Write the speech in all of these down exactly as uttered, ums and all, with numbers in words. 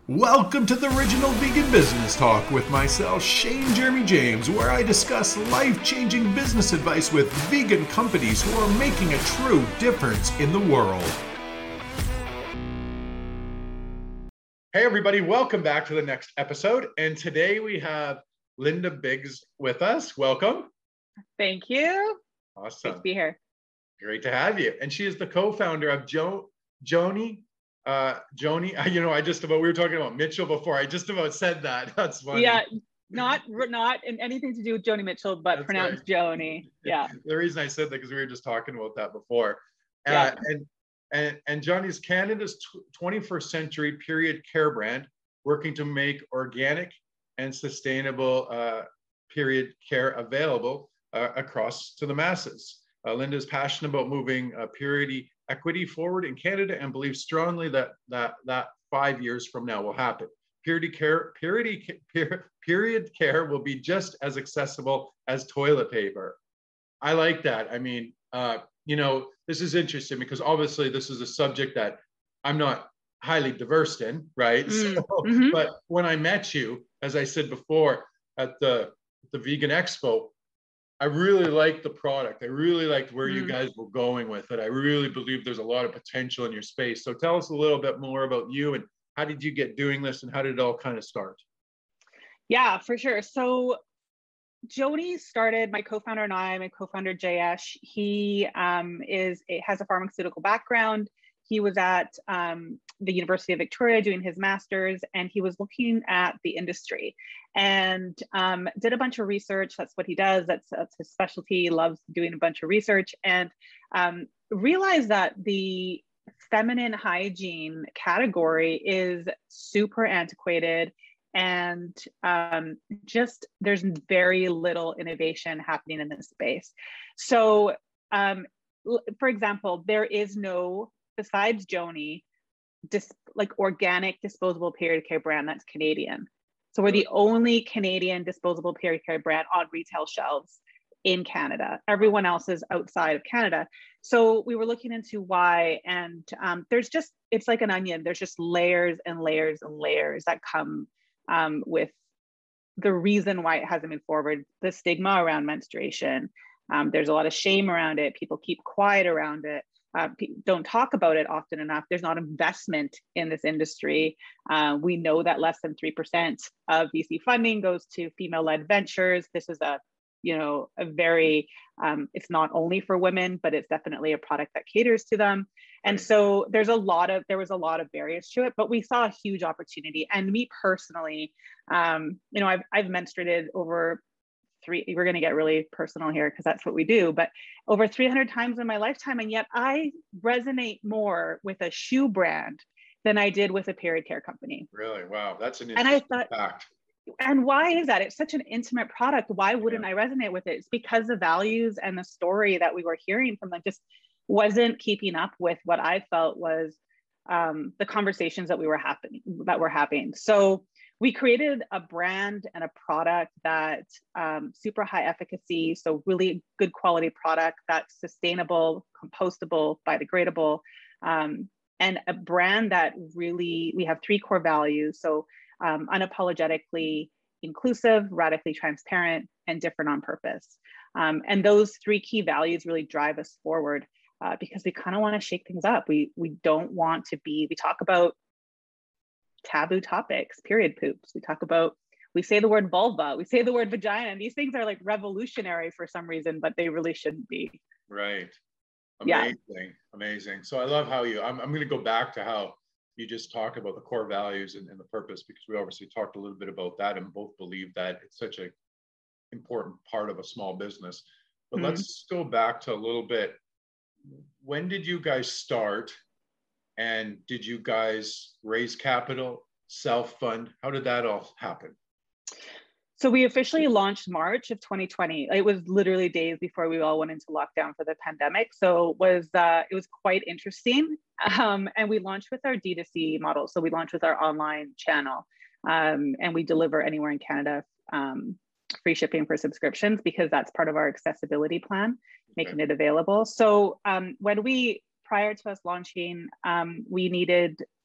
Welcome to the Original Vegan Business Talk with myself, Shane Jeremy James, where I discuss life-changing business advice with vegan companies who are making a true difference in the world. Hey everybody, welcome back to the next episode. And today we have Linda Biggs with us. Welcome. Thank you. Awesome. Great to be here. Great to have you. And she is the co-founder of jo- Joni. Uh, Joni, you know, I just about, we were talking about Mitchell before. I just about said that. That's funny. Yeah, not not in anything to do with Joni Mitchell, but That's pronounced right. Joni. Yeah. The reason I said that because we were just talking about that before. Yeah. Uh, and and and Joni's Canada's twenty-first century period care brand, working to make organic and sustainable uh, period care available uh, across to the masses. Uh, Linda is passionate about moving uh, period equity forward in Canada and believes strongly that that that five years from now will happen. Period care, period, period care will be just as accessible as toilet paper. I like that. I mean, uh, you know, this is interesting because obviously this is a subject that I'm not highly diverse in, right? Mm. So, Mm-hmm. but when I met you, as I said before, at the the Vegan Expo, I really liked the product. I really liked where mm. you guys were going with it. I really believe there's a lot of potential in your space. So tell us a little bit more about you and how did you get doing this and how did it all kind of start? Yeah, for sure. So Joni started, my co-founder and I, my co-founder Jayesh, he um, is it has a pharmaceutical background. He was at um, the University of Victoria doing his master's, and he was looking at the industry and um, did a bunch of research. That's what he does. That's, that's his specialty. He loves doing a bunch of research and um, realized that the feminine hygiene category is super antiquated and um, just there's very little innovation happening in this space. So um, for example, there is no besides Joni, dis, like organic disposable period care brand that's Canadian. So we're the only Canadian disposable period care brand on retail shelves in Canada. Everyone else is outside of Canada. So we were looking into why, and um, there's just, it's like an onion. There's just layers and layers and layers that come um, with the reason why it hasn't moved forward. The stigma around menstruation. Um, there's a lot of shame around it. People keep quiet around it. Uh, don't talk about it often enough. There's not investment in this industry. Uh, we know that less than three percent of V C funding goes to female-led ventures. This is a, you know, a very, um, it's not only for women, but it's definitely a product that caters to them. And so there's a lot of, there was a lot of barriers to it, but we saw a huge opportunity. And me personally, um, you know, I've, I've menstruated over three, we're going to get really personal here because that's what we do, but over three hundred times in my lifetime. And yet I resonate more with a shoe brand than I did with a period care company. Really? Wow. That's an interesting and I thought, fact. And why is that? It's such an intimate product. Why wouldn't yeah. I resonate with it? It's because the values and the story that we were hearing from them just wasn't keeping up with what I felt was um, the conversations that we were happening, that were having. So we created a brand and a product that um, super high efficacy, so really good quality product that's sustainable, compostable, biodegradable, um, and a brand that really, we have three core values. So um, unapologetically inclusive, radically transparent, and different on purpose. Um, and those three key values really drive us forward uh, because we kind of want to shake things up. We, we don't want to be, we talk about taboo topics, period poops. We talk about, we say the word vulva, we say the word vagina, and these things are like revolutionary for some reason, but they really shouldn't be. Right. Amazing. Yeah. Amazing. So I love how you, I'm, I'm going to go back to how you just talk about the core values and, and the purpose, because we obviously talked a little bit about that and both believe that it's such an important part of a small business. But mm-hmm. let's go back to a little bit. When did you guys start? And did you guys raise capital, self-fund? How did that all happen? So we officially launched March of twenty twenty. It was literally days before we all went into lockdown for the pandemic. So it was, uh, it was quite interesting. Um, and we launched with our D two C model. So we launched with our online channel um, and we deliver anywhere in Canada, um, free shipping for subscriptions because that's part of our accessibility plan, making okay. it available. So um, when we, prior to us launching, um, we needed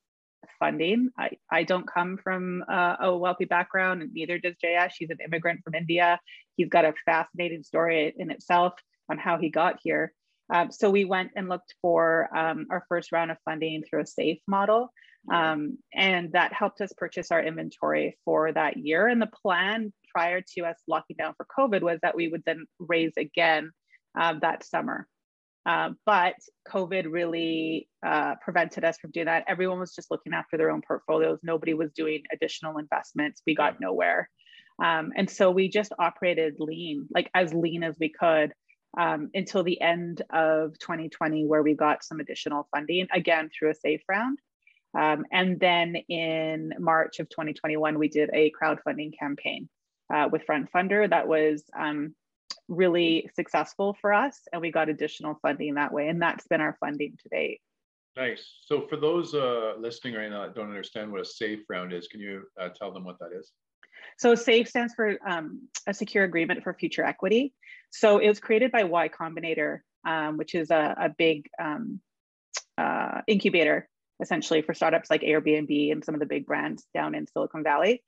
funding. I, I don't come from uh, a wealthy background, and neither does Jayesh. He's an immigrant from India. He's got a fascinating story in itself on how he got here. Um, so we went and looked for um, our first round of funding through a SAFE model. Um, and that helped us purchase our inventory for that year. And the plan prior to us locking down for COVID was that we would then raise again uh, that summer. Uh, but COVID really uh, prevented us from doing that. Everyone was just looking after their own portfolios. Nobody was doing additional investments. We got yeah. nowhere. Um, and so we just operated lean, like as lean as we could um, until the end of twenty twenty, where we got some additional funding, again, through a SAFE round. Um, and then in March of twenty twenty-one, we did a crowdfunding campaign uh, with Front Funder that was um, really successful for us, and we got additional funding that way, and that's been our funding to date. Nice. So for those uh, listening right now that don't understand what a SAFE round is, can you uh, tell them what that is? So SAFE stands for um, a secure agreement for future equity. So it was created by Y Combinator, um, which is a, a big um, uh, incubator, essentially, for startups like Airbnb and some of the big brands down in Silicon Valley.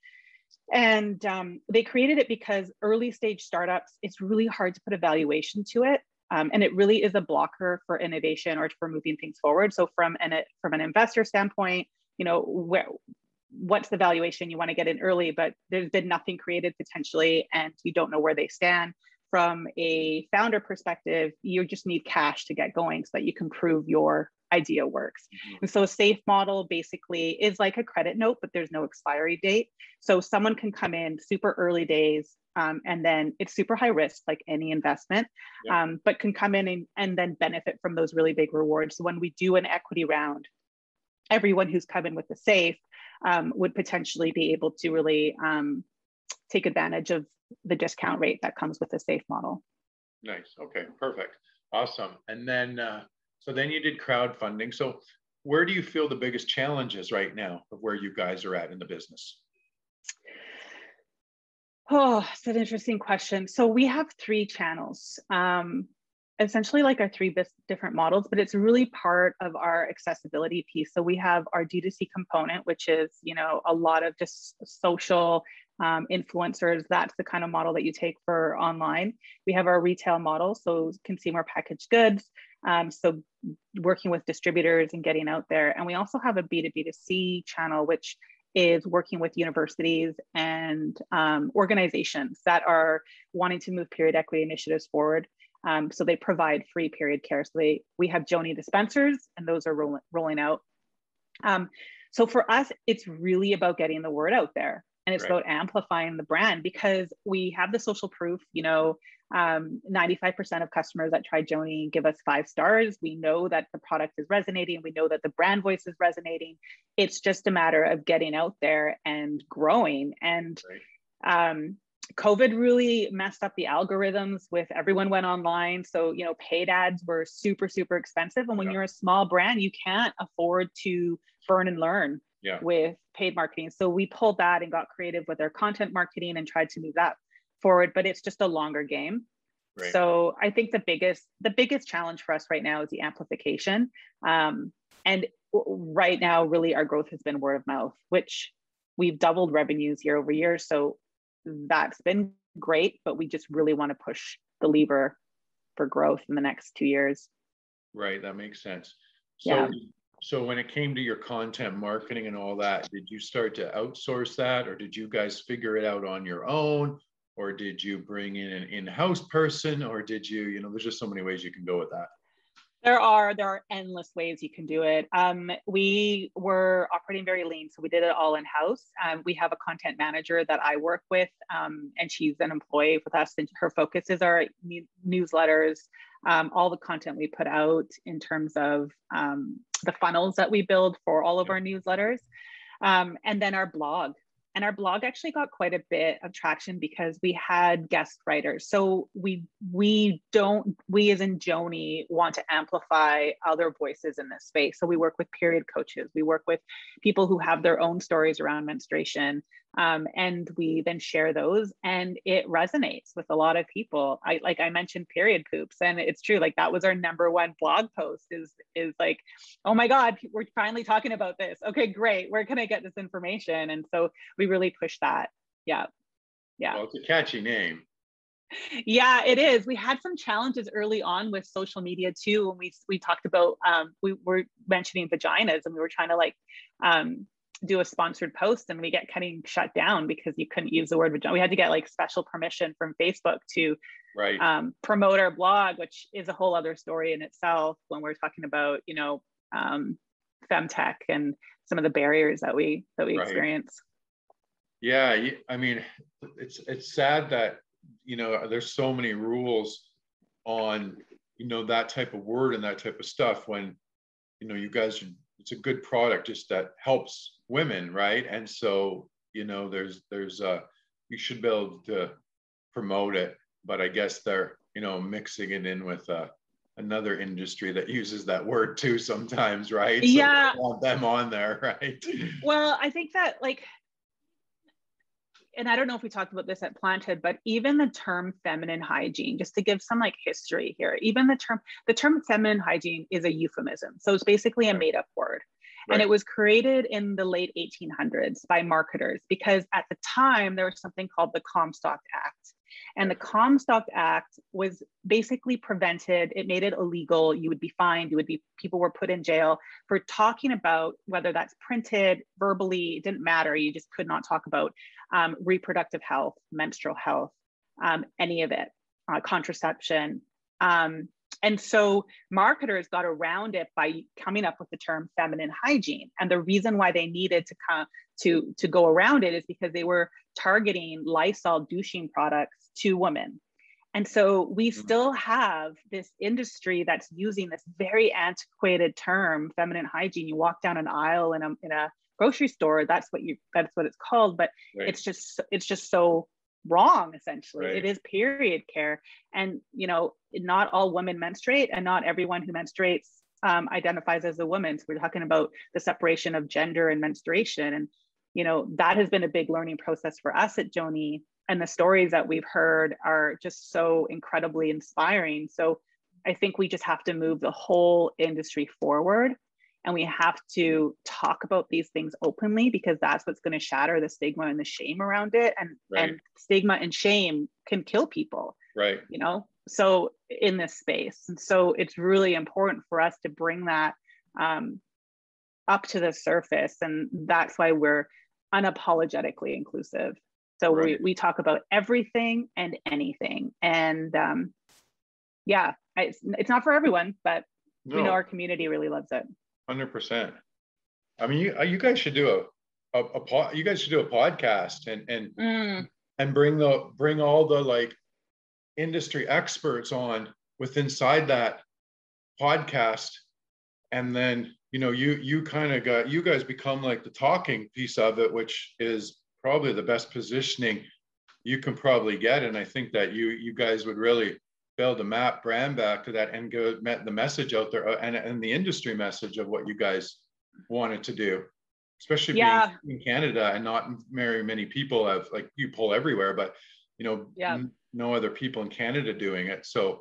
And um, they created it because early stage startups, it's really hard to put a valuation to it. Um, and it really is a blocker for innovation or for moving things forward. So from an, from an investor standpoint, you know, where, what's the valuation you want to get in early, but there's been nothing created potentially, and you don't know where they stand. From a founder perspective, you just need cash to get going so that you can prove your idea works. Mm-hmm. And so a SAFE model basically is like a credit note, but there's no expiry date. So someone can come in super early days, um, and then it's super high risk, like any investment, yeah. um, but can come in and, and then benefit from those really big rewards. So when we do an equity round, everyone who's come in with the SAFE um, would potentially be able to really um, take advantage of the discount rate that comes with the SAFE model. Nice. Okay, perfect. Awesome. And then, uh, so then you did crowdfunding. So where do you feel the biggest challenges right now of where you guys are at in the business? Oh, it's an interesting question. So we have three channels, um, essentially like our three different models, but it's really part of our accessibility piece. So we have our D two C component, which is, you know, a lot of just social um, influencers. That's the kind of model that you take for online. We have our retail model, so consumer packaged goods. Um, so working with distributors and getting out there. And we also have a B two B two C channel, which is working with universities and um, organizations that are wanting to move period equity initiatives forward. Um, so they provide free period care. So they, we have Joni dispensers, and those are roll, rolling out. Um, so for us, it's really about getting the word out there, and it's right. about amplifying the brand, because we have the social proof. You know, um, ninety-five percent of customers that try Joni give us five stars. We know that the product is resonating. We know that the brand voice is resonating. It's just a matter of getting out there and growing. And right. um, COVID really messed up the algorithms with everyone went online. So, you know, paid ads were super, super expensive. And when yeah. you're a small brand, you can't afford to burn and learn yeah. with paid marketing. So we pulled that and got creative with our content marketing and tried to move that forward, but it's just a longer game. Right. So I think the biggest, the biggest challenge for us right now is the amplification. Um, and right now, really our growth has been word of mouth, which we've doubled revenues year over year. So that's been great, but we just really want to push the lever for growth in the next two years. Right, that makes sense. So, yeah. so when it came to your content marketing and all that, did you start to outsource that, or did you guys figure it out on your own, or did you bring in an in-house person, or did you, you know, there's just so many ways you can go with that. There are, there are endless ways you can do it. Um, we were operating very lean, so we did it all in-house. Um, we have a content manager that I work with, um, and she's an employee with us, and her focus is our newsletters, um, all the content we put out in terms of um, the funnels that we build for all of our newsletters, um, and then our blog. and our blog actually got quite a bit of traction because we had guest writers. So we we don't, we as in Joni want to amplify other voices in this space. So we work with period coaches. We work with people who have their own stories around menstruation. Um, and we then share those, and it resonates with a lot of people. I like I mentioned period poops, and it's true. Like that was our number one blog post is is like, oh my God, we're finally talking about this. Okay, great. Where can I get this information? And so we really push that. Yeah, yeah. Well, it's a catchy name. Yeah, it is. We had some challenges early on with social media too. When we we talked about um, we were mentioning vaginas, and we were trying to like. Um, do a sponsored post, and we get getting shut down because you couldn't use the word vagina. We had to get like special permission from Facebook to right. um, promote our blog, which is a whole other story in itself when we're talking about, you know, um, femtech and some of the barriers that we that we right. experience. Yeah, I mean, it's it's sad that, you know, there's so many rules on, you know, that type of word and that type of stuff when, you know, you guys are, it's a good product just that helps women, right? And so, you know, there's there's uh you should be able to promote it, but I guess they're, you know, mixing it in with uh another industry that uses that word too sometimes, right? So yeah, they want them on there, right? Well, I think that like, and I don't know if we talked about this at Planted, but even the term feminine hygiene, just to give some like history here, even the term, the term feminine hygiene is a euphemism. So it's basically a made up word. Right. And it was created in the late eighteen hundreds by marketers because at the time there was something called the Comstock Act. And the Comstock Act was basically prevented, it made it illegal, you would be fined, you would be, people were put in jail for talking about whether that's printed, verbally, it didn't matter, you just could not talk about um, reproductive health, menstrual health, um, any of it, uh, contraception. Um, and so marketers got around it by coming up with the term feminine hygiene. And the reason why they needed to come to, to go around it is because they were targeting Lysol douching products to women. And so we still have this industry that's using this very antiquated term, feminine hygiene. You walk down an aisle in a, in a grocery store, that's what you, that's what it's called, but right. it's just, it's just so wrong, essentially. Right. It is period care. And, you know, not all women menstruate, and not everyone who menstruates um, identifies as a woman. So we're talking about the separation of gender and menstruation. And, you know, that has been a big learning process for us at Joni. And the stories that we've heard are just so incredibly inspiring. So I think we just have to move the whole industry forward. And we have to talk about these things openly, because that's what's going to shatter the stigma and the shame around it. And, right. and stigma and shame can kill people, right? You know, so in this space. And so it's really important for us to bring that um, up to the surface. And that's why we're unapologetically inclusive. So right. we, we talk about everything and anything. And um, yeah, it's, it's not for everyone, but no. we know our community really loves it. one hundred percent. I mean, you you guys should do a, a, a pod, you guys should do a podcast and and mm. and bring the bring all the like industry experts on with inside that podcast, and then you know you you kind of got you guys become like the talking piece of it, which is probably the best positioning you can probably get. And I think that you you guys would really be able to map brand back to that and go met the message out there and, and the industry message of what you guys wanted to do, especially yeah. being in Canada and not very many people have, like, you pull everywhere, but you know, yeah. n- no other people in Canada doing it. So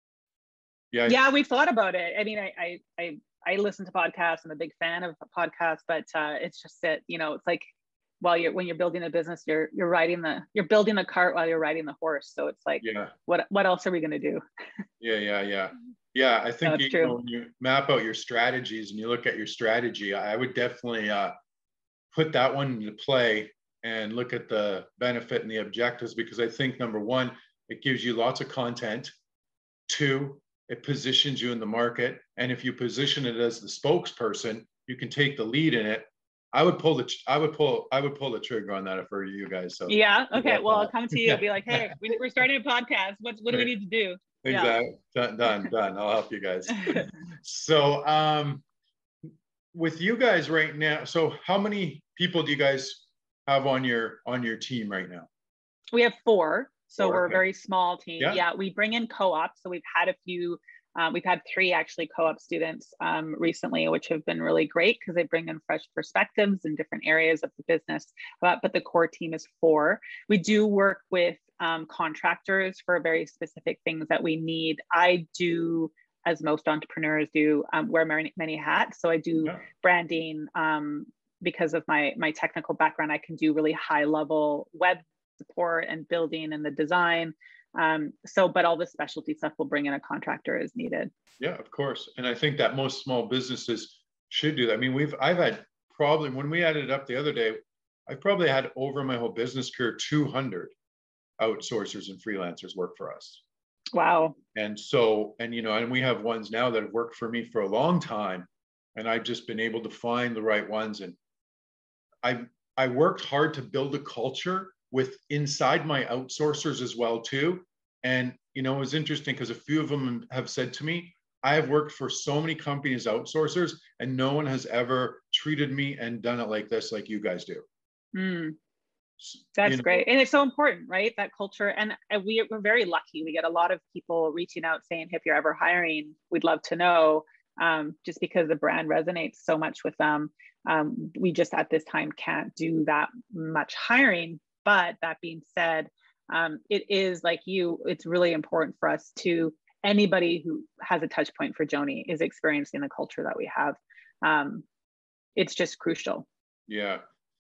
yeah. Yeah, we've thought about it. I mean, I, I, I, I listen to podcasts. I'm a big fan of podcasts, but uh, it's just that, you know, it's like, while you're when you're building a business, you're you're riding the you're building the cart while you're riding the horse. So it's like, yeah, what what else are we gonna do? yeah, yeah, yeah, yeah. I think you, true. you know, when you map out your strategies and you look at your strategy, I would definitely uh, put that one into play and look at the benefit and the objectives, because I think number one, it gives you lots of content. Two, it positions you in the market, and if you position it as the spokesperson, you can take the lead in it. I would pull the I would pull I would pull the trigger on that for you guys. So yeah, okay. Well, I'll come to you and be like, hey, we're starting a podcast. What what do we need to do? Exactly. Yeah. Done, done, done. I'll help you guys. So um, with you guys right now, so how many people do you guys have on your on your team right now? We have four. So Four, we're a okay. very small team. Yeah. Yeah, we bring in co-ops. So we've had a few, um, we've had three actually co-op students um, recently, which have been really great because they bring in fresh perspectives in different areas of the business. But, but the core team is four. We do work with um, contractors for very specific things that we need. I do, as most entrepreneurs do, um, wear many, many hats. So I do Yeah. branding. Um, because of my my technical background, I can do really high level web support and building and the design. Um, so, but all the specialty stuff will bring in a contractor as needed. Yeah, of course. And I think that most small businesses should do that. I mean, we've, I've had probably, when we added it up the other day, I've probably had over my whole business career, two hundred outsourcers and freelancers work for us. Wow. And so, and, you know, and we have ones now that have worked for me for a long time, and I've just been able to find the right ones. And I, I worked hard to build a culture with inside my outsourcers as well too. And, you know, it was interesting because a few of them have said to me, I have worked for so many companies, outsourcers, and no one has ever treated me and done it like this, like you guys do. Mm, that's you know? great. And it's so important, right? That culture. And we, we're very lucky. We get a lot of people reaching out saying, if you're ever hiring, we'd love to know, um, just because the brand resonates so much with them. Um, we just at this time can't do that much hiring. But that being said, um, it is like you, it's really important for us to, anybody who has a touch point for Joni is experiencing the culture that we have. Um, it's just crucial. Yeah.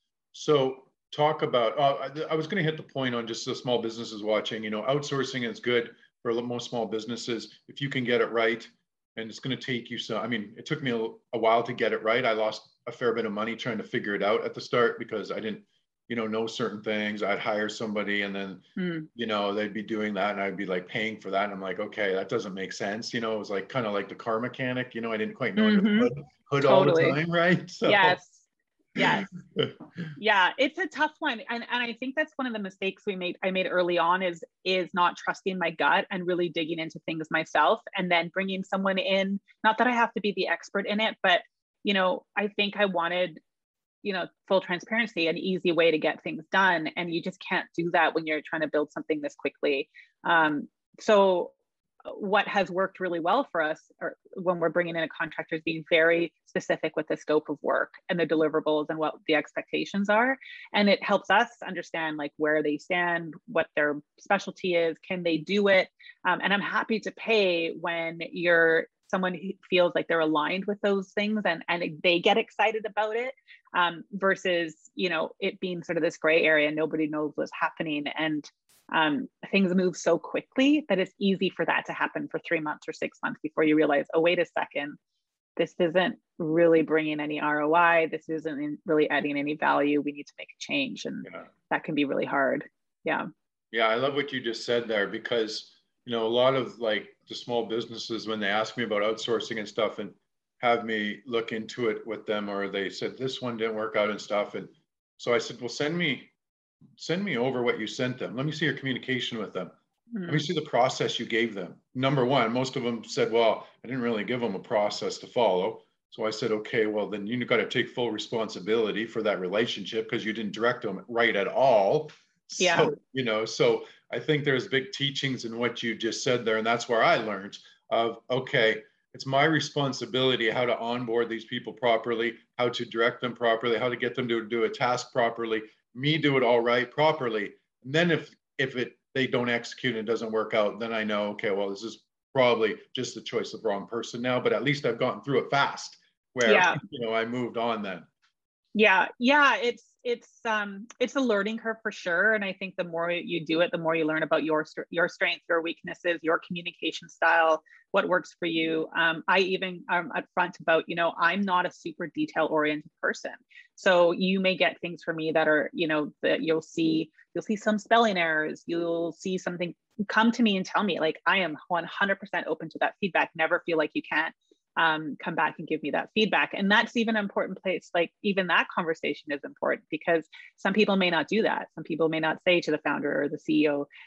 So talk about, uh, I, I was going to hit the point on just the small businesses watching, you know, outsourcing is good for most small businesses if you can get it right. And it's going to take you some, I mean, it took me a, a while to get it right. I lost a fair bit of money trying to figure it out at the start because I didn't, you know, know certain things. I'd hire somebody and then, mm. you know, they'd be doing that and I'd be like paying for that. And I'm like, okay, that doesn't make sense. You know, it was like kind of like the car mechanic, you know, I didn't quite know mm-hmm. under the hood, hood totally. all the time, right? So. Yes. Yes. Yeah, it's a tough one. And, and I think that's one of the mistakes we made, I made early on is, is not trusting my gut and really digging into things myself and then bringing someone in, not that I have to be the expert in it, but, you know, I think I wanted, you know, full transparency, an easy way to get things done. And you just can't do that when you're trying to build something this quickly. Um, so what has worked really well for us or when we're bringing in a contractor is being very specific with the scope of work and the deliverables and what the expectations are. And it helps us understand like where they stand, what their specialty is, can they do it? Um, and I'm happy to pay when you're someone who feels like they're aligned with those things and, and they get excited about it um, versus, you know, it being sort of this gray area, nobody knows what's happening. And um, things move so quickly that it's easy for that to happen for three months or six months before you realize, oh, wait a second, this isn't really bringing any R O I. This isn't really adding any value. We need to make a change. And yeah. that can be really hard. Yeah. Yeah. I love what you just said there because, you know, a lot of like the small businesses, when they ask me about outsourcing and stuff and have me look into it with them, or they said, this one didn't work out and stuff. And so I said, well, send me, send me over what you sent them. Let me see your communication with them. Mm-hmm. Let me see the process you gave them. Number one, most of them said, well, I didn't really give them a process to follow. So I said, okay, well, then you got to take full responsibility for that relationship because you didn't direct them right at all. Yeah. So, you know, so I think there's big teachings in what you just said there. And that's where I learned of, okay, it's my responsibility how to onboard these people properly, how to direct them properly, how to get them to do a task properly, me do it all right properly. And then if, if it, they don't execute and it doesn't work out, then I know, okay, well, this is probably just the choice of the wrong person now, but at least I've gotten through it fast where, yeah. you know, I moved on then. Yeah. Yeah. It's, it's, um, it's a learning curve for sure. And I think the more you do it, the more you learn about your, your strengths, your weaknesses, your communication style, what works for you. Um, I even am upfront about, you know, I'm not a super detail oriented person. So you may get things from me that are, you know, that you'll see, you'll see some spelling errors, you'll see something, come to me and tell me, like, I am one hundred percent open to that feedback. Never feel like you can't um, come back and give me that feedback. And that's even an important place. Like even that conversation is important because some people may not do that. Some people may not say to the founder or the C E O,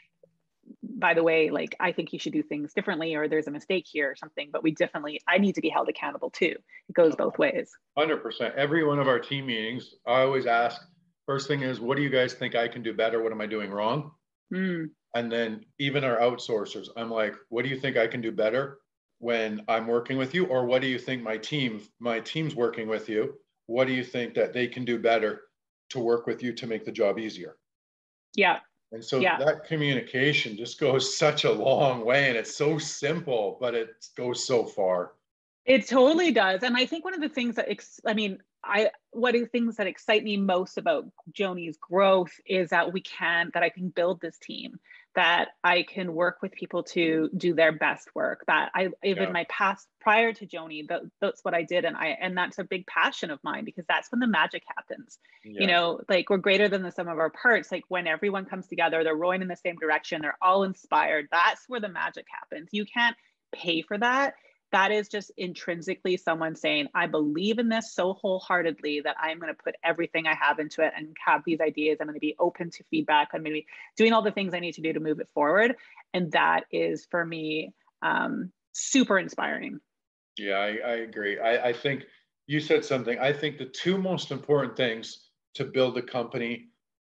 by the way, like, I think you should do things differently, or there's a mistake here or something, but we definitely, I need to be held accountable too. It goes both ways. one hundred percent. Every one of our team meetings, I always ask First thing is, what do you guys think I can do better? What am I doing wrong? Mm. And then even our outsourcers, I'm like, what do you think I can do better when I'm working with you? Or what do you think my team, my team's working with you? What do you think that they can do better to work with you to make the job easier? Yeah. And so Yeah. that communication just goes such a long way, and it's so simple, but it goes so far. It totally does. And I think one of the things that, ex- I mean, I, one of the things that excite me most about Joni's growth is that we can, that I can build this team, that I can work with people to do their best work, that I, even Yeah. my past prior to Joni, that, that's what I did. And I, and that's a big passion of mine, because that's when the magic happens. Yeah. You know, like we're greater than the sum of our parts. Like when everyone comes together, they're rowing in the same direction, they're all inspired. That's where the magic happens. You can't pay for that. That is just intrinsically someone saying, I believe in this so wholeheartedly that I'm going to put everything I have into it and have these ideas. I'm going to be open to feedback. I'm going to be doing all the things I need to do to move it forward. And that is, for me, um, super inspiring. Yeah, I, I agree. I, I think you said something. I think the two most important things to build a company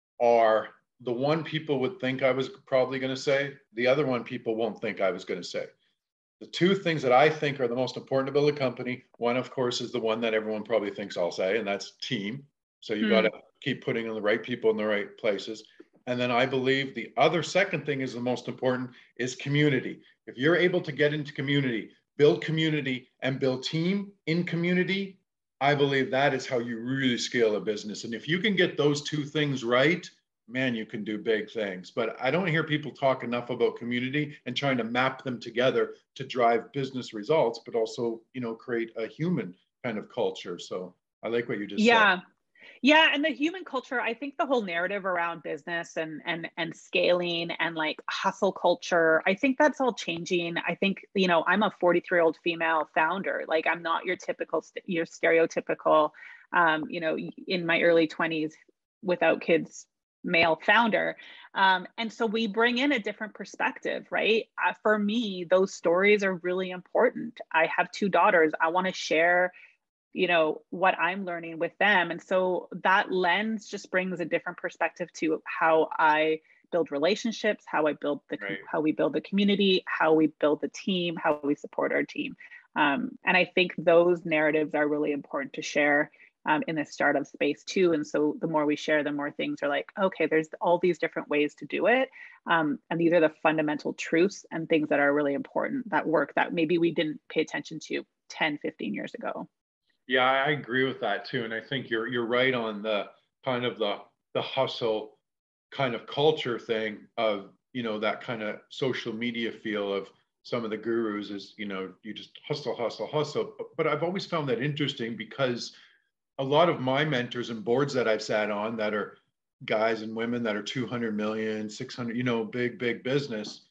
are the one people would think I was probably going to say, the other one people won't think I was going to say. The two things that I think are the most important to build a company, one, of course, is the one that everyone probably thinks I'll say, and that's team. So you mm. got to keep putting in the right people in the right places. And then I believe the other second thing is the most important is community. If you're able to get into community, build community, and build team in community, I believe that is how you really scale a business. And if you can get those two things right, man, you can do big things. But I don't hear people talk enough about community and trying to map them together to drive business results, but also, you know, create a human kind of culture. So I like what you just yeah. said. Yeah. And the human culture, I think the whole narrative around business and and and scaling and like hustle culture, I think that's all changing. I think, you know, I'm a forty-three year old female founder. Like I'm not your typical, your stereotypical, um, you know, in my early twenties without kids, male founder. Um, and so we bring in a different perspective, right? Uh, for me, those stories are really important. I have two daughters. I want to share, you know, what I'm learning with them. And so that lens just brings a different perspective to how I build relationships, how I build the, right. how we build the community, how we build the team, how we support our team. Um, and I think those narratives are really important to share um, in the startup space too. And so the more we share, the more things are like, okay, there's all these different ways to do it. Um, and these are the fundamental truths and things that are really important that work that maybe we didn't pay attention to ten, fifteen years ago. Yeah, I agree with that too. And I think you're you're right on the kind of the the hustle kind of culture thing of, you know, that kind of social media feel of some of the gurus is, you know, you just hustle, hustle, hustle. But, but I've always found that interesting because a lot of my mentors and boards that I've sat on that are guys and women that are two hundred million, six hundred, you know, big, big business.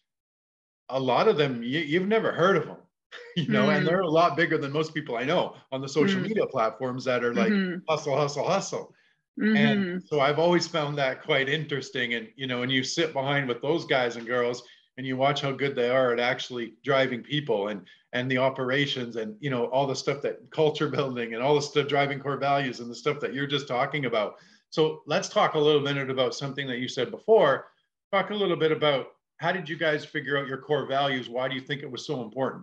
A lot of them, you, you've never heard of them. You know, mm. and they're a lot bigger than most people I know on the social mm. media platforms that are like mm-hmm. hustle, hustle, hustle. Mm-hmm. And so I've always found that quite interesting. And, you know, when you sit behind with those guys and girls and you watch how good they are at actually driving people and, and the operations and, you know, all the stuff that culture building and all the stuff driving core values and the stuff that you're just talking about. So let's talk a little minute about something that you said before. Talk a little bit about how did you guys figure out your core values? Why do you think it was so important?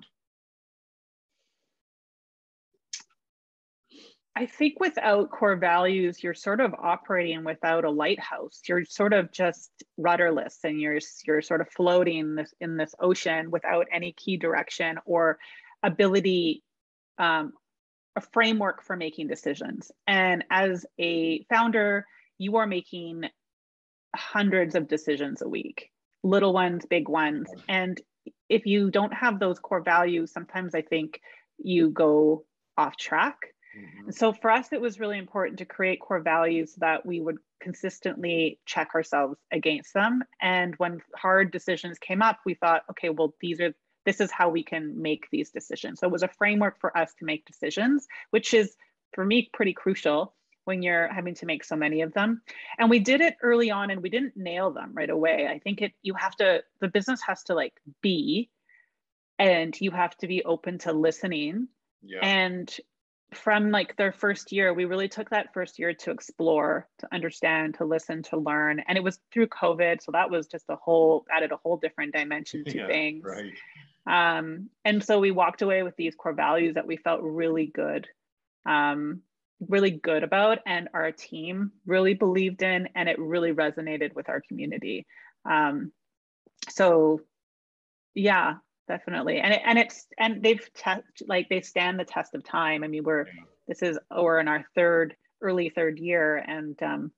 I think without core values, you're sort of operating without a lighthouse. You're sort of just rudderless and you're, you're sort of floating this, in this ocean without any key direction or ability, um, a framework for making decisions. And as a founder, you are making hundreds of decisions a week, little ones, big ones. And if you don't have those core values, sometimes I think you go off track. Mm-hmm. So for us, it was really important to create core values so that we would consistently check ourselves against them. And when hard decisions came up, we thought, okay, well, these are, this is how we can make these decisions. So it was a framework for us to make decisions, which is for me pretty crucial when you're having to make so many of them. And we did it early on and we didn't nail them right away. I think it, you have to, the business has to like be, and you have to be open to listening. Yeah. And from like their first year, we really took that first year to explore, to understand, to listen, to learn. And it was through COVID. So that was just a whole, added a whole different dimension to Yeah, things. right. Um, and so we walked away with these core values that we felt really good, um, really good about, and our team really believed in, and it really resonated with our community. Um, so yeah, definitely. And it, and it's, and they've te- like they stand the test of time. I mean, we're, Yeah. this is, we're in our third, early third year, and um,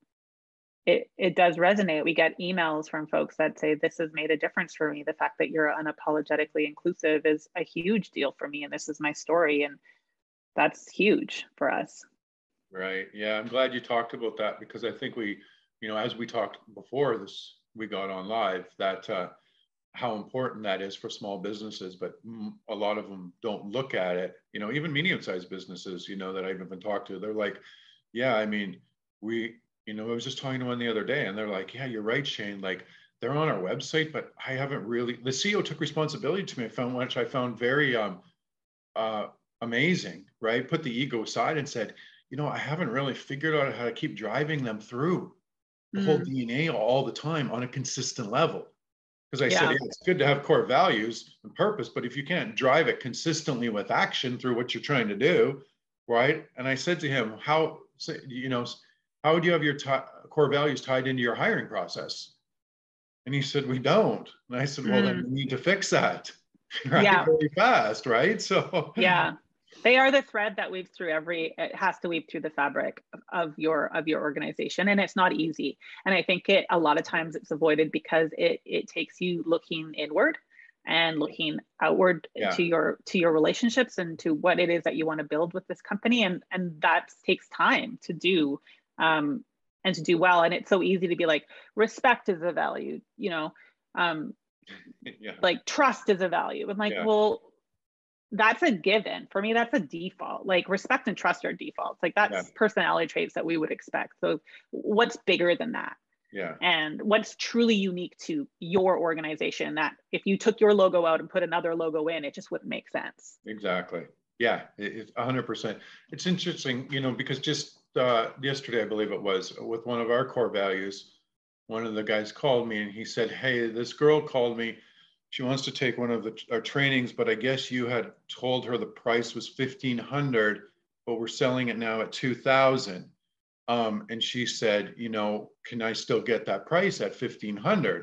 it, it does resonate. We get emails from folks that say, this has made a difference for me. The fact that you're unapologetically inclusive is a huge deal for me. And this is my story. And that's huge for us. Right. Yeah. I'm glad you talked about that, because I think we, you know, as we talked before this, we got on live, that uh, how important that is for small businesses, but a lot of them don't look at it. You know, even medium-sized businesses, you know, that I've even talked to, they're like, yeah, I mean, we, you know, I was just talking to one the other day, and they're like, yeah, you're right, Shane. Like, they're on our website, but I haven't really, the C E O took responsibility to me, I found, which I found very um, uh, amazing, right? Put the ego aside and said, you know, I haven't really figured out how to keep driving them through the whole Mm, D N A all the time on a consistent level. Because I said, yeah. yeah, it's good to have core values and purpose, but if you can't drive it consistently with action through what you're trying to do, right? And I said to him, how, you know, how would you have your t- core values tied into your hiring process? And he said, we don't. And I said, well, then Mm, we need to fix that, right? yeah. Very fast, right? So Yeah. They are the thread that weaves through every, it has to weave through the fabric of your, of your organization. And it's not easy. And I think it, a lot of times it's avoided because it, it takes you looking inward and looking outward yeah, to your, to your relationships and to what it is that you want to build with this company. And, and that takes time to do, um, and to do well. And it's so easy to be like, respect is a value, you know, um, yeah, like trust is a value. I'm like, yeah, well, that's a given. For me, that's a default. Like respect and trust are defaults. Like yeah, that's personality traits that we would expect. So what's bigger than that? yeah. And what's truly unique to your organization that if you took your logo out and put another logo in, it just wouldn't make sense. Exactly. Yeah, it, it's one hundred percent. It's interesting, you know, because just uh, yesterday, I believe it was, with one of our core values, one of the guys called me and he said, hey, this girl called me. She wants to take one of the, our trainings, but I guess you had told her the price was fifteen hundred, but we're selling it now at two thousand. Um, and she said, you know, can I still get that price at fifteen hundred?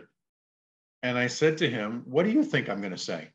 And I said to him, what do you think I'm going to say?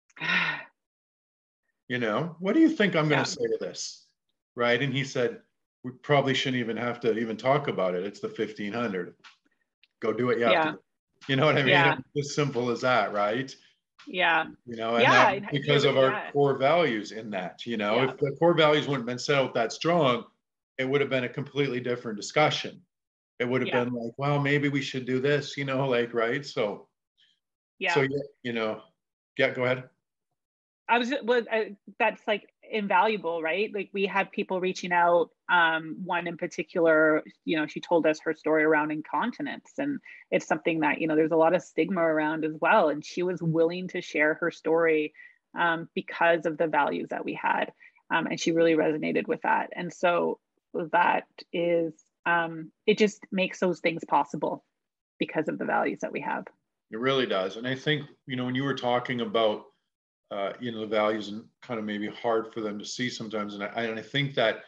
You know, what do you think I'm going Yeah. to say to this? Right. And he said, we probably shouldn't even have to even talk about it. It's the fifteen hundred. Go do what you have to Yeah. do. You know what I mean? Yeah. It's as simple as that, right? Yeah. You know, and that Yeah. because You're, of our yeah. core values in that, you know, Yeah. if the core values wouldn't have been set out that strong, it would have been a completely different discussion. It would have Yeah. been like, well, maybe we should do this, you know, like, right. So, so, Yeah. yeah, you know, yeah, go ahead. I was was I, that's like invaluable, right? Like we had people reaching out. Um, one in particular, you know, she told us her story around incontinence, and it's something that you know there's a lot of stigma around as well. And she was willing to share her story um, because of the values that we had, um, and she really resonated with that. And so that is, um, it just makes those things possible because of the values that we have. It really does. And I think, you know, when you were talking about, uh, you know, the values and kind of maybe hard for them to see sometimes. And I, and I think that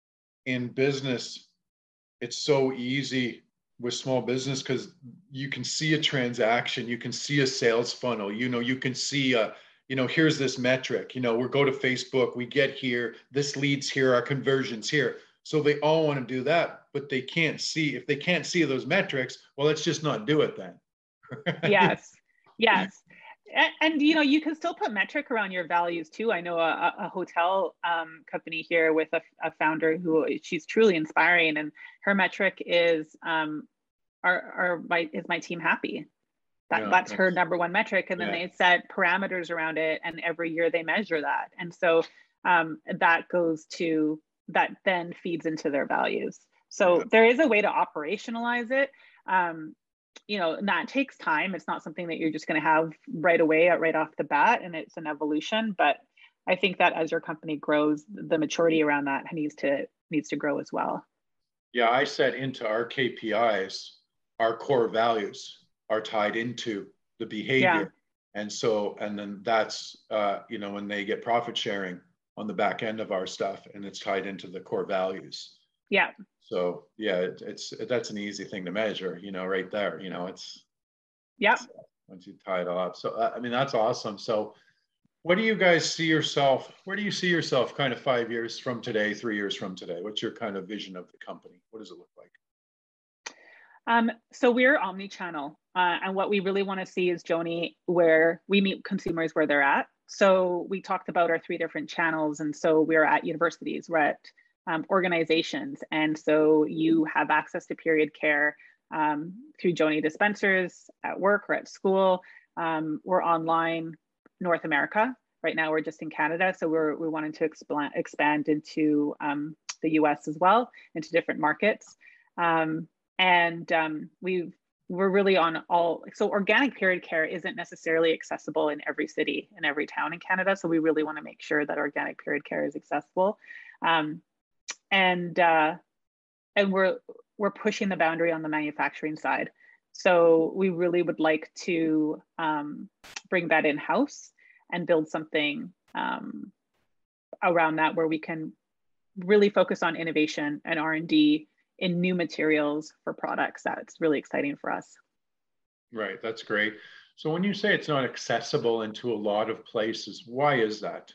in business, it's so easy with small business because you can see a transaction, you can see a sales funnel, you know, you can see a, you know, here's this metric, you know, we go to Facebook, we get here, this leads here, our conversions here. So they all want to do that, but they can't see, if they can't see those metrics, well, let's just not do it then. Yes, yes. And, and, you know, you can still put metric around your values too. I know a, a hotel um, company here with a, a founder who she's truly inspiring, and her metric is, um, are, are my, is my team happy? That, Yeah, that's her number one metric. And then yeah, they set parameters around it, and every year they measure that. And so um, that goes to, that then feeds into their values. So yeah, there is a way to operationalize it. Um, you know, and that takes time. It's not something that you're just going to have right away, right off the bat, and it's an evolution. But I think that as your company grows, the maturity around that needs to needs to grow as well. Yeah, I set into our K P Is, our core values are tied into the behavior. Yeah. And so, and then that's, uh, you know, when they get profit sharing on the back end of our stuff, and it's tied into the core values. Yeah. So yeah, it, it's, that's an easy thing to measure, you know, right there, you know, it's, yeah, it's, uh, once you tie it all up. So, uh, I mean, that's awesome. So what do you guys see yourself, where do you see yourself kind of five years from today, three years from today? What's your kind of vision of the company? What does it look like? Um, so we're omni-channel, uh, and what we really want to see is Joni, where we meet consumers where they're at. So we talked about our three different channels, and so we're at universities, we're at um, organizations, and so you have access to period care um, through Joni dispensers at work or at school. Um, we're online, North America. Right now, we're just in Canada, so we're we wanted to expand expand into um, the U S as well, into different markets. Um, And um, we've, we're really on all, so organic period care isn't necessarily accessible in every city, in every town in Canada. So we really want to make sure that organic period care is accessible. Um, and uh, and we're, we're pushing the boundary on the manufacturing side. So we really would like to um, bring that in-house and build something um, around that where we can really focus on innovation and R and D in new materials for products. That's really exciting for us. Right, that's great. So when you say it's not accessible into a lot of places, why is that?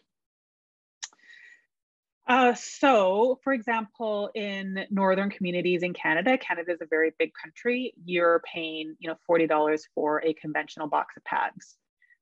Uh, so, for example, in northern communities in Canada, Canada is a very big country. You're paying, you know, forty dollars for a conventional box of pads.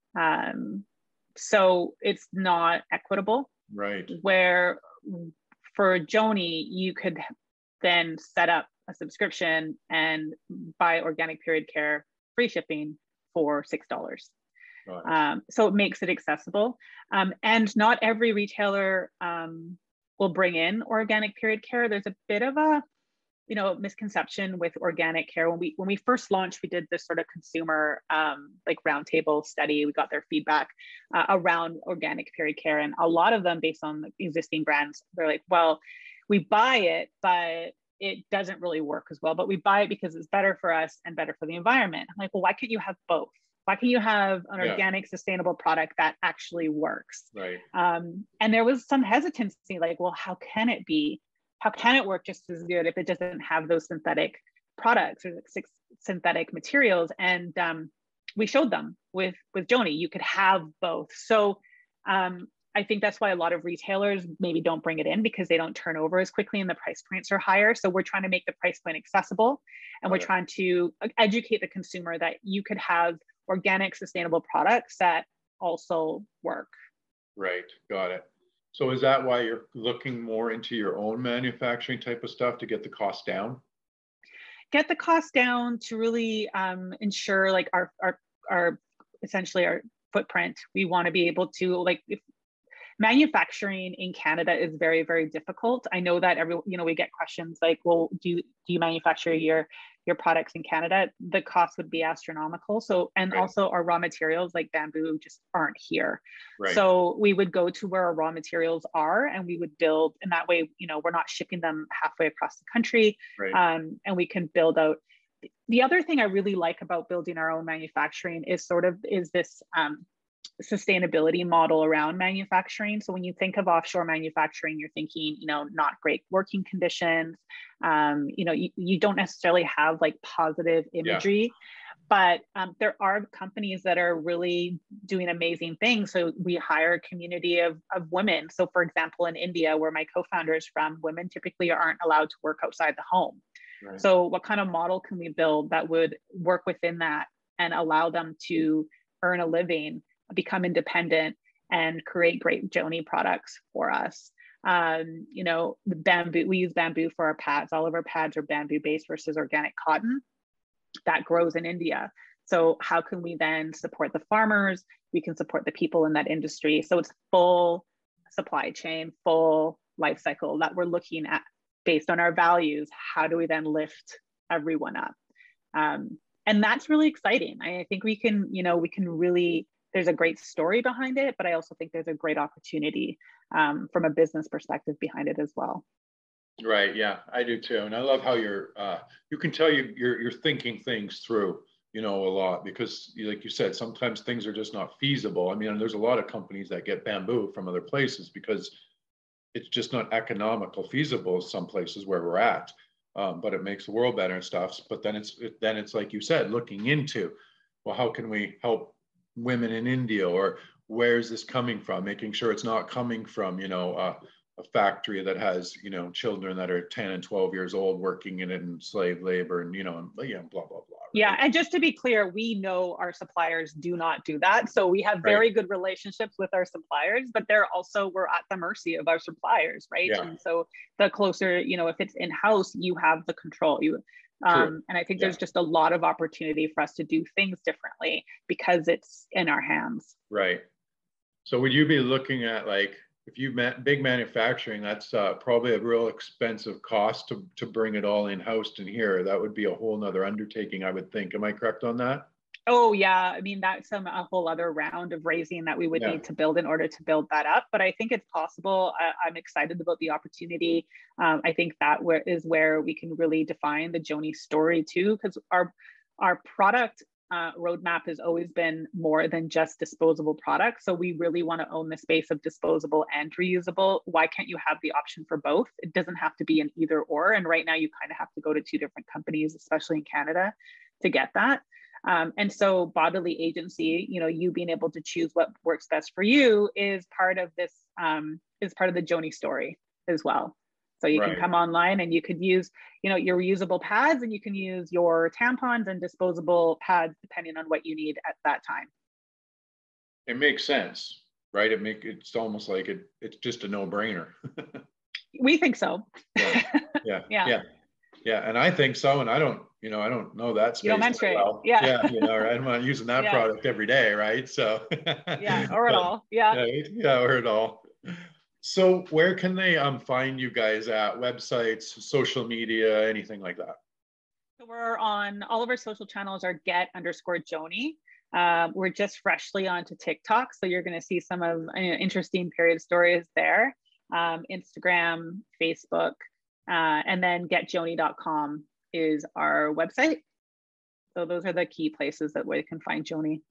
Um, so it's not equitable. Right. Where for Joni, you could then set up a subscription and buy organic period care, free shipping for six dollars. Right. Um, so it makes it accessible. Um, and not every retailer um, will bring in organic period care. There's a bit of a, you know, misconception with organic care. When we when we first launched, we did this sort of consumer um, like roundtable study. We got their feedback uh, around organic period care, and a lot of them, based on the existing brands, they're like, well, we buy it, but it doesn't really work as well. But we buy it because it's better for us and better for the environment. I'm like, well, why can't you have both? Why can't you have an yeah. organic, sustainable product that actually works? Right. Um, and there was some hesitancy, like, well, how can it be? How can it work just as good if it doesn't have those synthetic products or synthetic materials? And um, we showed them with with Joni, you could have both. So um, I think that's why a lot of retailers maybe don't bring it in, because they don't turn over as quickly and the price points are higher. So we're trying to make the price point accessible, and we're trying to educate the consumer that you could have organic, sustainable products that also work. Right, got it. So is that why you're looking more into your own manufacturing type of stuff to get the cost down? Get the cost down to really um, ensure like our, our, our, essentially our footprint. We want to be able to, like, if manufacturing in Canada is very, very difficult. I know that every, you know, we get questions like, well, do you, do you manufacture your, your products in Canada? The cost would be astronomical. So, and right. also our raw materials like bamboo just aren't here. Right. So we would go to where our raw materials are and we would build, and that way, you know, we're not shipping them halfway across the country. Right. Um, and we can build out. The other thing I really like about building our own manufacturing is sort of, is this, um, sustainability model around manufacturing. So when you think of offshore manufacturing, you're thinking, you know, not great working conditions. Um, you know, you, you don't necessarily have like positive imagery, yeah. but um, there are companies that are really doing amazing things. So we hire a community of, of women. So for example, in India, where my co-founder is from, women typically aren't allowed to work outside the home. Right. So what kind of model can we build that would work within that and allow them to earn a living, become independent, and create great Joni products for us? Um, you know, the bamboo, we use bamboo for our pads. All of our pads are bamboo based versus organic cotton that grows in India. So how can we then support the farmers? We can support the people in that industry. So it's full supply chain, full life cycle that we're looking at based on our values. How do we then lift everyone up? Um, and that's really exciting. I think we can, you know, we can really there's a great story behind it, but I also think there's a great opportunity um, from a business perspective behind it as well. Right. Yeah, I do too. And I love how you're, uh, you can tell you you're, you're thinking things through, you know, a lot, because like you said, sometimes things are just not feasible. I mean, there's a lot of companies that get bamboo from other places because it's just not economical feasible some places where we're at. Um, but it makes the world better and stuff. But then it's, it, then it's like you said, looking into, well, how can we help women in India, or where's this coming from? Making sure it's not coming from, you know, uh, a factory that has, you know, children that are ten and twelve years old working in it in slave labor, and, you know, and, yeah, blah, blah, blah. Right? Yeah. And just to be clear, we know our suppliers do not do that. So we have very Right. good relationships with our suppliers, but they're also, we're at the mercy of our suppliers, right? Yeah. And so the closer, you know, if it's in-house, you have the control. You um, and I think Yeah. there's just a lot of opportunity for us to do things differently because it's in our hands. Right. So would you be looking at, like, if you met big manufacturing, that's uh, probably a real expensive cost to, to bring it all in-house in here. That would be a whole nother undertaking, I would think. Am I correct on that? Oh yeah, I mean that's some a whole other round of raising that we would Yeah. need to build in order to build that up. But I think it's possible. I, I'm excited about the opportunity. Um, I think that where is where we can really define the Joni story too, because our our product uh, roadmap has always been more than just disposable products. So we really want to own the space of disposable and reusable. Why can't you have the option for both? It doesn't have to be an either or. And right now you kind of have to go to two different companies, especially in Canada, to get that. Um, and so bodily agency, you know, you being able to choose what works best for you is part of this, um, is part of the Joni story as well. So you Right. can come online and you could use, you know, your reusable pads, and you can use your tampons and disposable pads depending on what you need at that time. It makes sense, right? It make it's almost like it, it's just a no-brainer. We think so. Yeah. Yeah. Yeah. Yeah. Yeah. And I think so. And I don't, you know, I don't know that You don't space very menstruate. well. Yeah. Yeah. You know, right? I'm not using that Yeah. product every day, right? So Yeah. Or at but, all. Yeah. yeah, yeah, or at all. So where can they um find you guys at? Websites, social media, anything like that? So we're on all of our social channels are get underscore Joni. Um, we're just freshly onto TikTok. So you're going to see some of uh, interesting period stories there. Um, Instagram, Facebook, uh, and then get joni dot com is our website. So those are the key places that we can find Joni.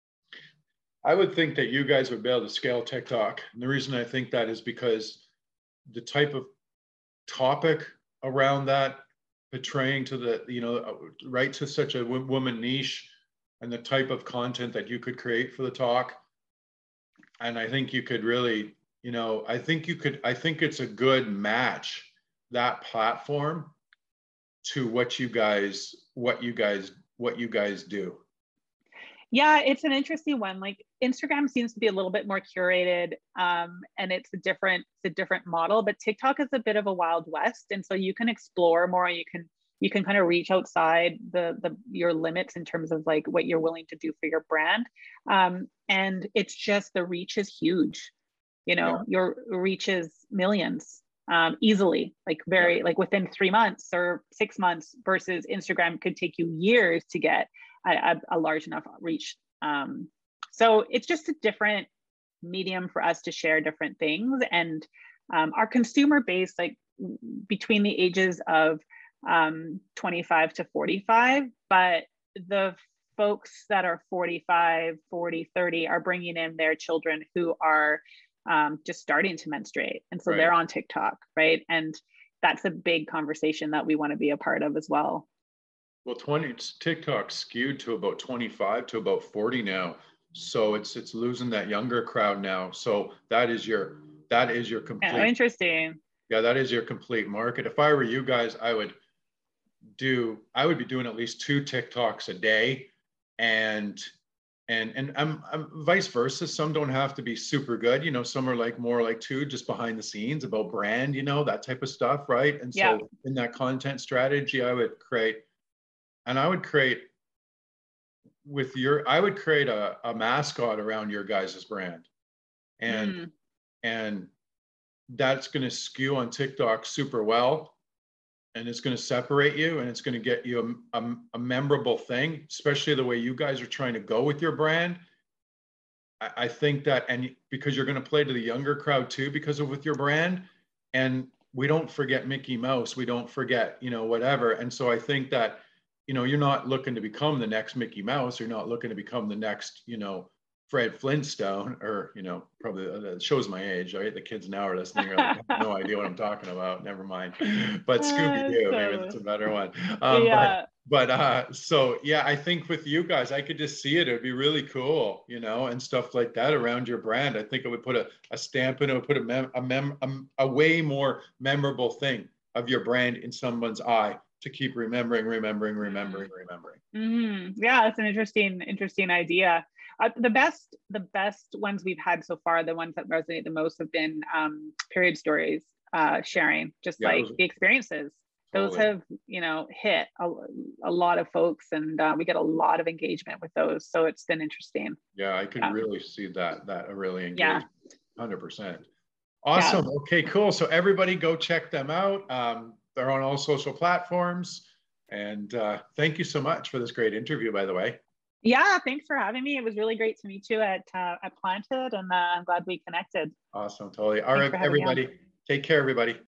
I would think that you guys would be able to scale TikTok. And the reason I think that is because the type of topic around that, portraying to the, you know, right to such a woman niche, and the type of content that you could create for the talk. And I think you could really, you know, I think you could, I think it's a good match, that platform, to what you guys, what you guys, what you guys do. Yeah, it's an interesting one. Like Instagram seems to be a little bit more curated, um, and it's a different, it's a different model. But TikTok is a bit of a wild west, and so you can explore more. You can you can kind of reach outside the the your limits in terms of like what you're willing to do for your brand. Um, and it's just the reach is huge. You know, yeah. Your reach is millions um, easily, like very yeah. like within three months or six months. Versus Instagram could take you years to get A, a large enough reach. Um, so it's just a different medium for us to share different things. And um, our consumer base, like between the ages of um, twenty-five to forty-five, but the folks that are forty-five, forty, thirty are bringing in their children who are um, just starting to menstruate. And so right. they're on TikTok, right? And that's a big conversation that we want to be a part of as well. Well, twenty TikTok skewed to about twenty-five to about forty now, so it's it's losing that younger crowd now. So that is your that is your complete. Oh, interesting. Yeah, that is your complete market. If I were you guys, I would do I would be doing at least two TikToks a day, and and and I'm, I'm vice versa. Some don't have to be super good. You know, some are like more like two just behind the scenes about brand. You know, that type of stuff, right? And so yeah. in that content strategy, I would create. And I would create with your, I would create a, a mascot around your guys' brand. And, mm. and that's going to skew on TikTok super well. And it's going to separate you, and it's going to get you a, a, a memorable thing, especially the way you guys are trying to go with your brand. I, I think that, and because you're going to play to the younger crowd too, because of with your brand, and we don't forget Mickey Mouse, we don't forget, you know, whatever. And so I think that, you know, you're not looking to become the next Mickey Mouse. You're not looking to become the next, you know, Fred Flintstone, or, you know, probably uh, shows my age, right? The kids now are listening, are like, have no idea what I'm talking about. Never mind. But Scooby Uh, Doo, maybe so that's a better one. Um, but yeah. but uh, so yeah, I think with you guys, I could just see it. It would be really cool, you know, and stuff like that around your brand. I think it would put a, a stamp in it, would put a mem, a, mem a, a way more memorable thing of your brand in someone's eye to keep remembering, remembering, remembering, remembering. Mm-hmm. Yeah, it's an interesting, interesting idea. Uh, the best, the best ones we've had so far, the ones that resonate the most have been um, period stories, uh, sharing, just Yeah, like those, the experiences. Those totally. have, you know, hit a, a lot of folks, and uh, we get a lot of engagement with those. So it's been interesting. Yeah, I could Yeah. really see that, that really Yeah. engaged, one hundred percent. Yeah. Awesome. Okay, cool. So everybody go check them out. Um, they're on all social platforms. And uh, thank you so much for this great interview, by the way. Yeah, thanks for having me. It was really great to meet you at uh, at Planted, and uh, I'm glad we connected. Awesome, totally. All Thanks right, for having me on. everybody. Take care, everybody.